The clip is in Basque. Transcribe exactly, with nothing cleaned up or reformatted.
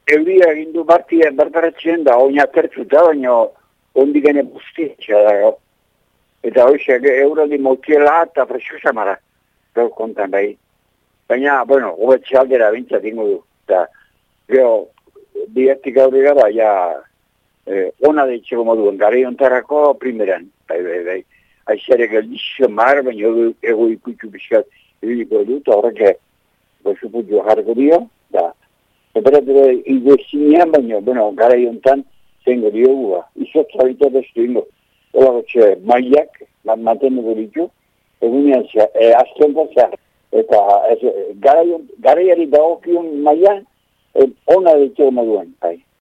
euria egin du bartia bertaratzen da, oina tertzuta, baina ondik gane buztitza dago. Eta hoxek euraldi motiela eta presio samara, gaur kontan bai. Baina, bueno, hobetxe aldera bintzat ingo du. Eta, gero, bihertik aurrera, ba, ja, eh, ona deitxeko moduen, gara ontarako primeran, bai, bai, bai. Aizarek eldizio mar, baina ego, ego ikutxu bizkat ibiliko du, eta horrek, gozuputu jarriko dio, da, temperatura igozinean, baina, bueno, gara ontan, zengo diogu, ba, izotza bitat ez du ingo. Ola gotxe, maiak, mantendu ditu, egunean zea, e, azten da zea, eta garaiari dagokion maian, e, ona ditu moduen, bai.